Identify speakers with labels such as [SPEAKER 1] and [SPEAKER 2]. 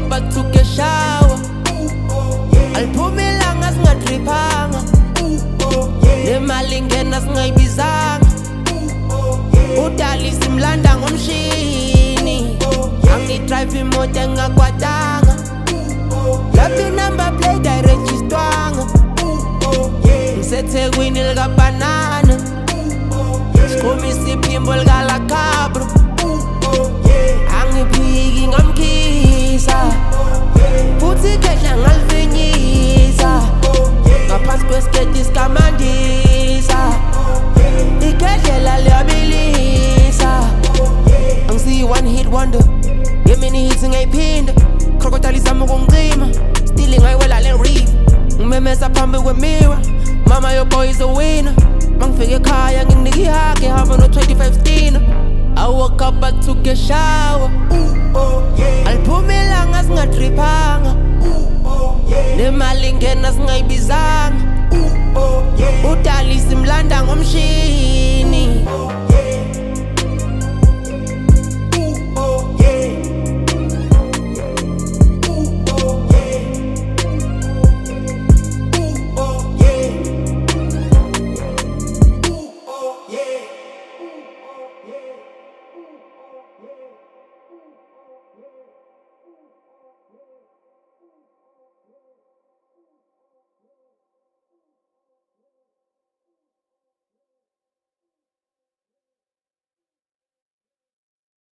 [SPEAKER 1] up took a shower. Aliphumelanga singadriphanga. Nemali ingena singayibizanga. Udali simlanda ngomshini. Angidrive imoto engakwatanga. Laphi number plate ayirejistwanga. NgiseThekwini likaBanana. Siqhumisa iphimbo likala cabro. Angiphiki ngamkhisa. Futhi kehla ngalifinyisa. Ngaphansi kwesiketi sikamandisa. Ikehlela liyabilisa. Angisiyi one hit wonder. Yemini hits ngayiphinda. Crocodile izama ukungicima. Still ngayiwela le river. Ngimemeza phambi kwemirror. Mama your boy is a winner. Mangifika ekhaya nginika ihage hamba no 25 stina. I woke up, I took a shower. Aliphumelanga singadriphanga. Nemali ingena singayibizanga. Udali simlanda ngomshini.